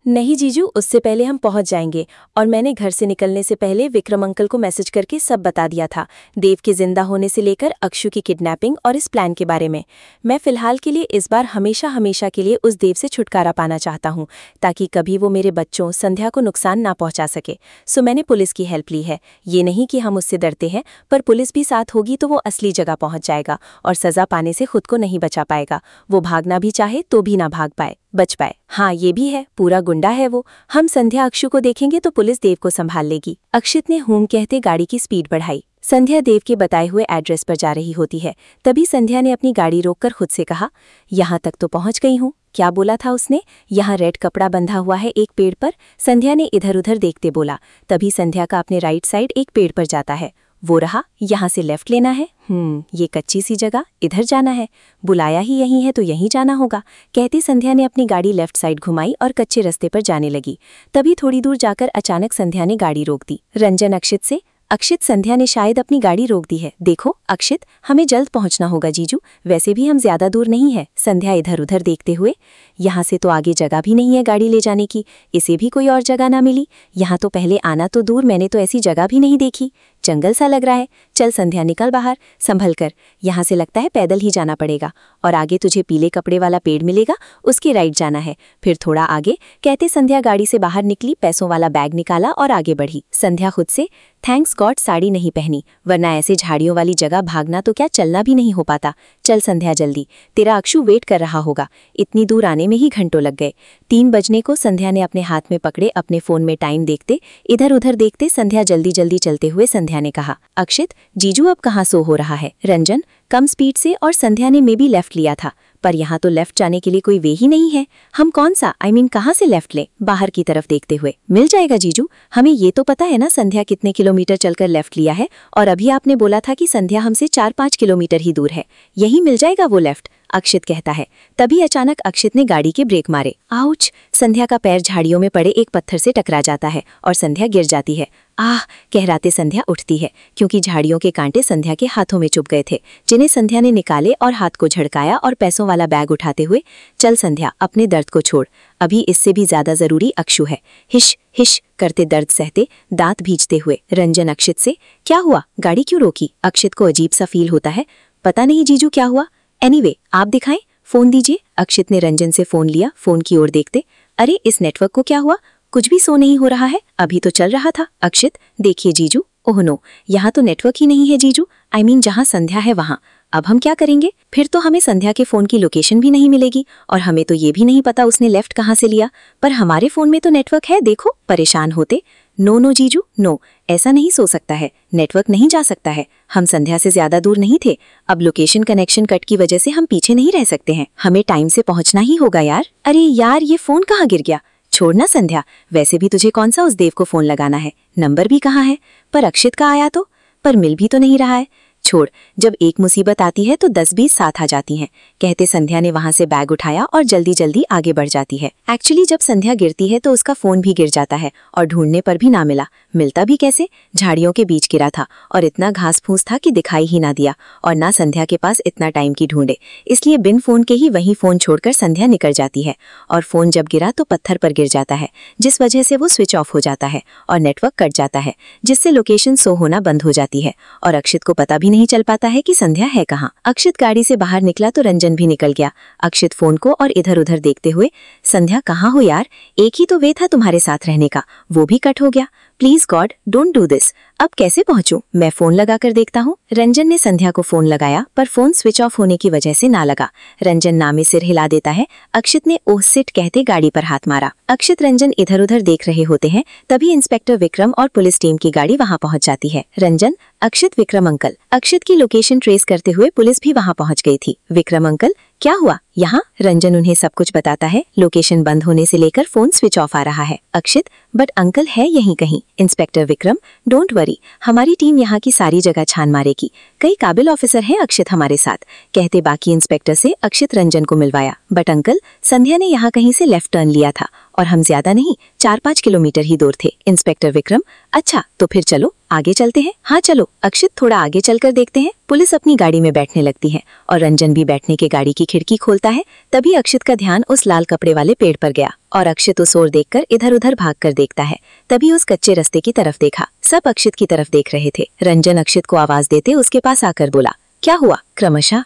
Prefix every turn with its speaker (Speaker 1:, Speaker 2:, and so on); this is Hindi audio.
Speaker 1: नहीं जीजू, उससे पहले हम पहुंच जाएंगे। और मैंने घर से निकलने से पहले विक्रम अंकल को मैसेज करके सब बता दिया था, देव के जिंदा होने से लेकर अक्षु की किडनैपिंग और इस प्लान के बारे में। मैं फिलहाल के लिए इस बार हमेशा हमेशा के लिए उस देव से छुटकारा पाना चाहता हूं, ताकि कभी वो मेरे बच्चों संध्या को नुकसान ना पहुंचा सके। सो मैंने पुलिस की हेल्प ली है। ये नहीं कि हम उससे डरते हैं, पर पुलिस भी साथ होगी तो वो असली जगह पहुंच जाएगा और सजा पाने से खुद को नहीं बचा पाएगा। वो भागना भी चाहे तो भी ना भाग पाए, बच पाए। हाँ, ये भी है, पूरा गुंडा है वो। हम संध्या अक्षु को देखेंगे तो पुलिस देव को संभाल लेगी। अक्षित ने हूं कहते गाड़ी की स्पीड बढ़ाई। संध्या देव के बताए हुए एड्रेस पर जा रही होती है। तभी संध्या ने अपनी गाड़ी रोककर खुद से कहा, यहाँ तक तो पहुंच गई हूँ। क्या बोला था उसने? यहाँ रेड कपड़ा बंधा हुआ है एक पेड़ पर। संध्या ने इधर उधर देखते बोला। तभी संध्या का अपने राइट साइड एक पेड़ पर जाता है। वो रहा, यहाँ से लेफ्ट लेना है। ये कच्ची सी जगह, इधर जाना है। बुलाया ही यहीं है तो यहीं जाना होगा। कहती संध्या ने अपनी गाड़ी लेफ्ट साइड घुमाई और कच्चे रास्ते पर जाने लगी। तभी थोड़ी दूर जाकर अचानक संध्या ने गाड़ी रोक दी। रंजन अक्षित से, अक्षित, संध्या ने शायद अपनी गाड़ी रोक दी है। देखो अक्षित, हमें जल्द पहुंचना होगा जीजू, वैसे भी हम ज्यादा दूर नहीं है। संध्या इधर उधर देखते हुए, यहाँ से तो आगे जगह भी नहीं है गाड़ी ले जाने की। इसे भी कोई और जगह ना मिली। यहाँ तो पहले आना तो दूर, मैंने तो ऐसी जगह भी नहीं देखी। जंगल सा लग रहा है। चल संध्या, निकल बाहर, संभल कर। यहाँ से लगता है पैदल ही जाना पड़ेगा। और आगे तुझे पीले कपड़े वाला पेड़ मिलेगा, उसके राइट जाना है। फिर थोड़ा आगे। कहते संध्या गाड़ी से बाहर निकली, पैसों वाला बैग निकाला और आगे बढ़ी। संध्या खुद से, थैंक्स गॉड साड़ी नहीं पहनी, वरना ऐसे झाड़ियों वाली जगह भागना तो क्या चलना भी नहीं हो पाता। चल संध्या जल्दी, तेरा अक्षु वेट कर रहा होगा। इतनी दूर आने में ही घंटों लग गए। 3 बजने को संध्या ने अपने हाथ में पकड़े अपने फोन में टाइम देखते, इधर उधर देखते संध्या जल्दी जल्दी चलते हुए संध्या ने कहा, अक्षित जीजू अब कहाँ सो हो रहा है? रंजन कम स्पीड से। और संध्या ने मे भी लेफ्ट लिया था, पर यहाँ तो लेफ्ट जाने के लिए कोई वे ही नहीं है। हम कौन सा कहाँ से लेफ्ट ले? बाहर की तरफ देखते हुए, मिल जाएगा जीजू, हमें ये तो पता है ना संध्या कितने किलोमीटर चलकर लेफ्ट लिया है। और अभी आपने बोला था कि संध्या हमसे 4-5 किलोमीटर ही दूर है, यही मिल जाएगा वो लेफ्ट, अक्षित कहता है। तभी अचानक अक्षित ने गाड़ी के ब्रेक मारे। आउच! संध्या का पैर झाड़ियों में पड़े एक पत्थर से टकरा जाता है और संध्या गिर जाती है। आह! कहराते संध्या उठती है, क्योंकि झाड़ियों के कांटे संध्या के हाथों में चुभ गए थे, जिन्हें संध्या ने निकाले और हाथ को झड़काया और पैसों वाला बैग उठाते हुए, चल संध्या, अपने दर्द को छोड़, अभी इससे भी ज्यादा जरूरी अक्षु है। हिश हिश करते दर्द सहते, दांत भींचते हुए रंजन अक्षित से, क्या हुआ? गाड़ी क्यों रोकी? अक्षित को अजीब सा फील होता है। पता नहीं जीजू क्या हुआ। एनीवे, आप दिखाएं, फोन दीजिए। अक्षित ने रंजन से फोन लिया, फोन की ओर देखते, अरे इस नेटवर्क को क्या हुआ? कुछ भी शो नहीं हो रहा है, अभी तो चल रहा था। अक्षित, देखिए जीजू, ओह नो, यहाँ तो नेटवर्क ही नहीं है जीजू, जहाँ संध्या है वहाँ। अब हम क्या करेंगे? फिर तो हमें संध्या के फोन की लोकेशन भी नहीं मिलेगी, और हमें तो ये भी नहीं पता उसने लेफ्ट कहाँ से लिया। पर हमारे फोन में तो नेटवर्क है, देखो। परेशान होते, नो नो जीजू नो, ऐसा नहीं सो सकता है, नेटवर्क नहीं जा सकता है। हम संध्या से ज्यादा दूर नहीं थे, अब लोकेशन कनेक्शन कट की वजह से हम पीछे नहीं रह सकते हैं, हमें टाइम से पहुंचना ही होगा यार। अरे यार, ये फोन कहाँ गिर गया? छोड़ना संध्या, वैसे भी तुझे कौन सा उस देव को फोन लगाना है, नंबर भी कहाँ है? पर अक्षित का आया तो, पर मिल भी तो नहीं रहा है। छोड़, जब एक मुसीबत आती है तो 10-20 साथ आ जाती हैं, कहते संध्या ने वहां से बैग उठाया और जल्दी जल्दी आगे बढ़ जाती है। एक्चुअली जब संध्या गिरती है तो उसका फोन भी गिर जाता है, और ढूंढने पर भी ना मिला। मिलता भी कैसे? झाड़ियों के बीच गिरा था, और इतना घास फूस था कि दिखाई ही ना दिया, और ना संध्या के पास इतना टाइम की ढूंढे। इसलिए बिन फोन के ही वहीं फोन छोड़कर संध्या निकल जाती है, और फोन जब गिरा तो पत्थर पर गिर जाता है, जिस वजह से वो स्विच ऑफ हो जाता है और नेटवर्क कट जाता है, जिससे लोकेशन शो होना बंद हो जाती है, और अक्षित को पता भी नहीं चल पाता है कि संध्या है कहाँ। अक्षित गाड़ी से बाहर निकला तो रंजन भी निकल गया, अक्षित फोन को और इधर उधर देखते हुए, संध्या कहाँ हो यार? एक ही तो वे था तुम्हारे साथ रहने का, वो भी कट हो गया। Please God don't do this. अब कैसे पहुंचूं? मैं फोन लगा कर देखता हूँ। रंजन ने संध्या को फोन लगाया, पर फोन स्विच ऑफ होने की वजह से ना लगा। रंजन नामे सिर हिला देता है। अक्षित ने ओह सिट कहते गाड़ी पर हाथ मारा। अक्षित रंजन इधर उधर देख रहे होते हैं, तभी इंस्पेक्टर विक्रम और पुलिस टीम की गाड़ी वहां पहुंच जाती है। रंजन, अक्षित, विक्रम अंकल। अक्षित की लोकेशन ट्रेस करते हुए पुलिस भी वहां पहुंच गई थी। विक्रम अंकल, क्या हुआ यहाँ? रंजन उन्हें सब कुछ बताता है। लोकेशन बंद होने से लेकर फोन स्विच ऑफ आ रहा है। अक्षित, बट अंकल है यहीं कहीं। इंस्पेक्टर विक्रम, डोंट वरी, हमारी टीम यहाँ की सारी जगह छान मारेगी, कई काबिल ऑफिसर हैं अक्षित हमारे साथ, कहते बाकी इंस्पेक्टर से अक्षित रंजन को मिलवाया। बट अंकल, संध्या ने यहाँ कहीं से लेफ्ट टर्न लिया था और हम ज्यादा नहीं 4-5 किलोमीटर ही दूर थे। इंस्पेक्टर विक्रम, अच्छा तो फिर चलो आगे चलते हैं। हाँ चलो अक्षित, थोड़ा आगे चलकर देखते हैं। पुलिस अपनी गाड़ी में बैठने लगती है और रंजन भी बैठने के गाड़ी की खिड़की खोलता है। तभी अक्षित का ध्यान उस लाल कपड़े वाले पेड़ पर गया और अक्षित उस ओर देखकर इधर उधर भागकर देखता है। तभी उस कच्चे रास्ते की तरफ देखा। सब अक्षित की तरफ देख रहे थे। रंजन अक्षित को आवाज देते उसके पास आकर बोला, क्या हुआ? क्रमशः